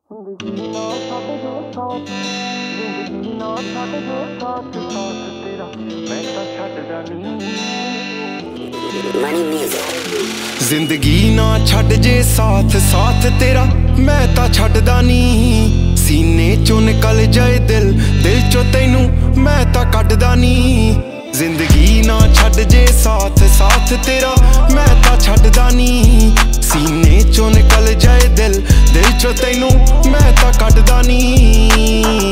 ਜ਼ਿੰਦਗੀ ਨਾ ਛੱਡ ਜੋ ਸਾਥ, ਜ਼ਿੰਦਗੀ ਨਾ ਛੱਡ ਜੋ ਸਾਥ, ਸਾਥ ਤੇਰਾ ਮੈਂ ਤਾਂ ਛੱਡਦਾ ਨਹੀਂ। ਜ਼ਿੰਦਗੀ ਨਾ ਛੱਡ ਜੇ ਸਾਥ, ਸਾਥ ਤੇਰਾ ਮੈਂ ਤਾਂ ਛੱਡਦਾ ਨੀ। ਸੀਨੇ ਚੋਂ ਨਿਕਲ ਜਾਏ ਦਿਲ, ਦਿਲ ਚੋਂ ਤੈਨੂੰ ਮੈਂ ਤਾਂ ਕੱਢਦਾ ਨੀ। ਜ਼ਿੰਦਗੀ ਨਾ ਛੱਡ ਜੇ ਸਾਥ, ਸਾਥ ਤੇਰਾ ਮੈਂ ਤਾਂ ਛੱਡਦਾ ਨੀ। ਸੀਨੇ ਚੋਂ ਨਿਕਲ ਜਾਏ ਦਿਲ, ਦਿਲ ਚੋਂ ਤੈਨੂੰ ਮੈਂ ਤਾਂ ਕੱਢਦਾ ਨੀ।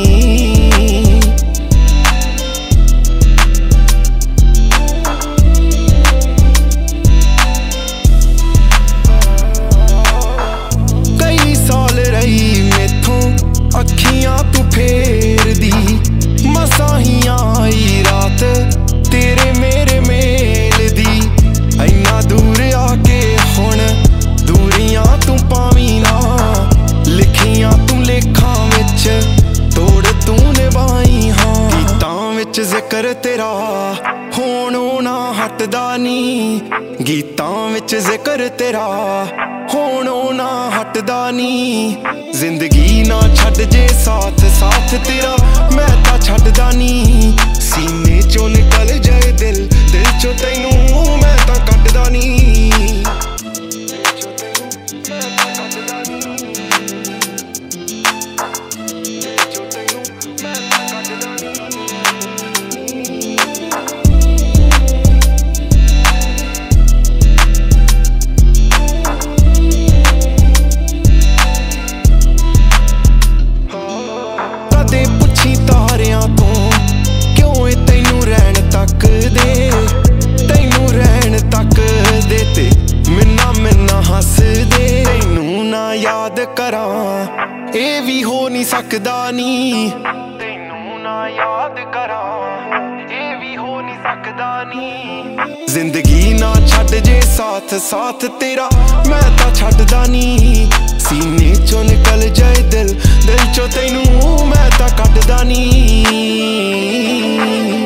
ਅੱਖੀਆਂ ਤੂੰ ਫੇਰਦੀ ਮਸਾਂ ਹੀ ਆਈ ਰਾਤ ਤੇਰੇ ਮੇਰੇ ਮੇਲ ਦੀ। ਇੰਨਾ ਦੂਰ ਆ ਕੇ ਹੁਣ ਦੂਰੀਆਂ ਤੂੰ ਪਾਵੀਂ ਨਾ, ਲਿਖੀਆਂ ਤੂੰ ਲੇਖਾਂ ਵਿੱਚ ਤੋੜ ਤੂੰ ਨਿਭਾਈ ਹਾਂ। ਗੀਤਾਂ ਵਿੱਚ ਜ਼ਿਕਰ ਤੇਰਾ ਹੋਣੋਂ ਨਾ ਹਟਦਾ ਨੀ, ਗੀਤਾਂ ਵਿੱਚ ਜ਼ਿਕਰ ਤੇਰਾ ਹੋਣੋਂ ਨਾ ਹਟਦਾ ਨੀ। ਜ਼ਿੰਦਗੀ ਨਾ ਛੱਡ ਜੇ ਸਾਥ, ਸਾਥ ਤੇਰਾ ਮੈਂ ਤਾਂ ਛੱਡਦਾ ਨੀ। ਸੀਨੇ ਚੋਂ ਨਿਕਲ ਜਾਏ ਦਿਲ, ਦਿਲ ਚੋਂ ਤੈਨੂੰ ਮੈਂ ਤਾਂ ਕੱਢਦਾ ਨੀ। ਕਦੇ ਪੁੱਛੀ ਤਾਰਿਆਂ ਤੋਂ ਕਿਉਂ ਇਹ ਤੈਨੂੰ ਰਹਿਣ ਤੱਕ ਦੇ, ਤੈਨੂੰ ਰਹਿਣ ਤੱਕ ਦੇ ਤੇ ਮਿੰਨਾ ਮਿੰਨਾ ਹੱਸਦੇ। ਤੈਨੂੰ ਨਾ ਯਾਦ ਕਰਾਂ ਇਹ ਵੀ ਹੋ ਨਹੀਂ ਸਕਦਾ ਨੀ, ਤੈਨੂੰ ਨਾ ਯਾਦ ਕਰਾਂ ਇਹ ਵੀ ਹੋ ਨਹੀਂ ਸਕਦਾ ਨੀ। ਜ਼ਿੰਦਗੀ ਨਾ ਛੱਡ ਜੇ ਸਾਥ, ਸਾਥ ਤੇਰਾ ਮੈਂ ਤਾਂ ਛੱਡਦਾ ਨੀ। ਸੀਨੇ ਚੋਂ ਨਿਕਲ ਜਾਏ ਦਿਲ, ਦਿਲ ਚੋਂ ਤੈਨੂੰ ਮੈਂ ਤਾਂ ਕੱਢਦਾ ਨੀ।